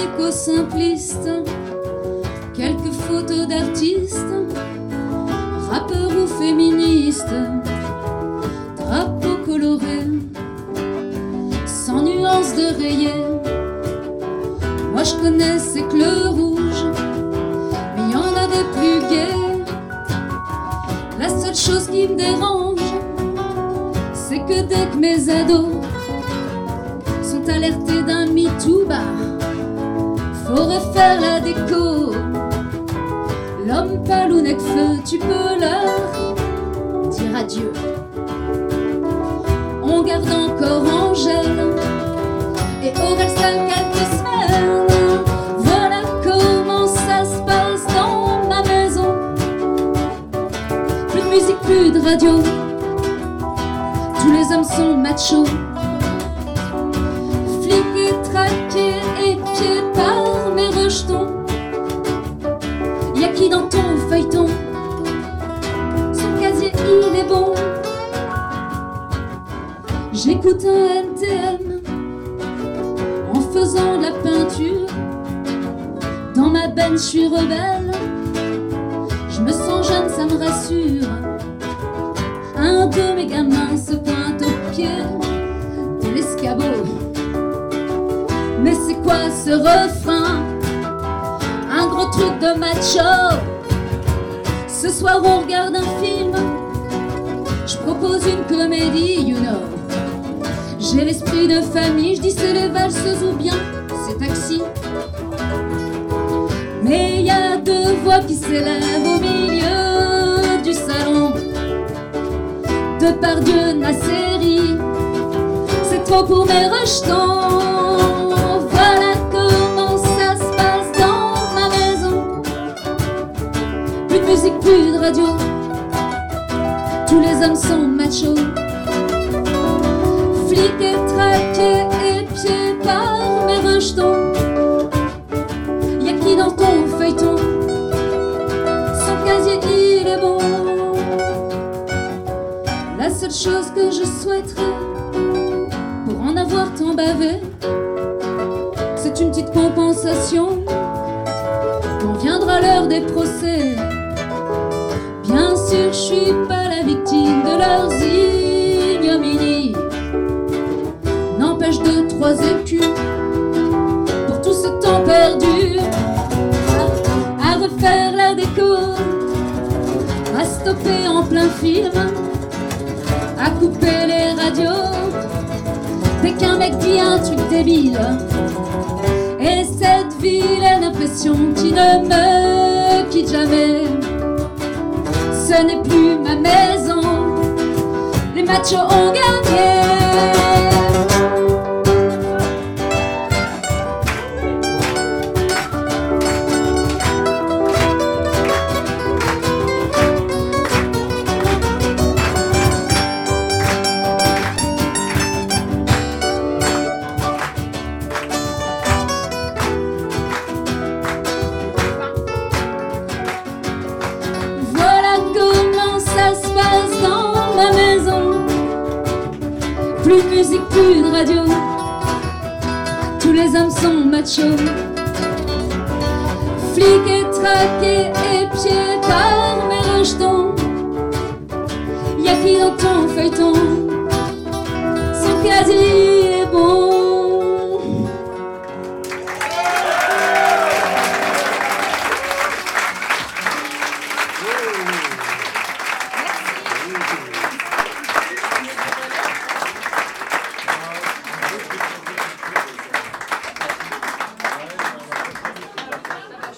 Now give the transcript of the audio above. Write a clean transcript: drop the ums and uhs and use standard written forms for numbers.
éco-simpliste, quelques photos d'artistes, rappeurs ou féministes, drapeaux colorés, sans nuances de rayés. Moi je connaissais que le rouge, mais il y en a des plus gais. La seule chose qui me dérange, c'est que dès que mes ados sont alertés d'un MeToo, faut refaire la déco. L'homme pâle ou nec-feu, tu peux leur dire adieu. On garde encore Angèle et Orelsan quelques semaines. Voilà comment ça se passe dans ma maison. Plus de musique, plus de radio, tous les hommes sont machos. Fliqués, traqués, épiés par mes rejetons. Y'a qui dans ton feuilleton? Son casier il est bon. J'écoute un NTM en faisant de la peinture. Dans ma benne je suis rebelle, je me sens jeune, ça me rassure. Un de mes gamins se pointe au pied de l'escabeau. Mais c'est quoi ce refrain? Un gros truc de macho. Ce soir on regarde un film, je propose une comédie, you know. J'ai l'esprit de famille, je dis c'est les valseuses ou bien c'est Taxi. Mais y a deux voix qui s'élèvent au milieu du salon. Depardieu, Nasseri, c'est trop pour mes rejetons. Voilà comment ça se passe dans ma maison. Plus de musique, plus de radio, tous les hommes sont machos. Fliqués, traqués, épiés par mes rejetons. Y'a qui dans ton feuilleton? Son casier il est bon. La seule chose que je souhaiterais pour en avoir tant bavé, c'est une petite compensation quand viendra l'heure des procès. Bien sûr je suis pas la victime de leurs ignominies. N'empêche 2-3 écus pour tout ce temps perdu à refaire la déco, à stopper en plein film, à couper les radios dès qu'un mec dit un truc débile. Et cette vilaine impression qui ne me quitte jamais, ce n'est plus ma maison, les machos ont gagné. Plus de musique, plus de radio, tous les hommes sont machos. Fliqués, traqués, épiés par mes rejetons. Y'a qui dans ton feuilleton?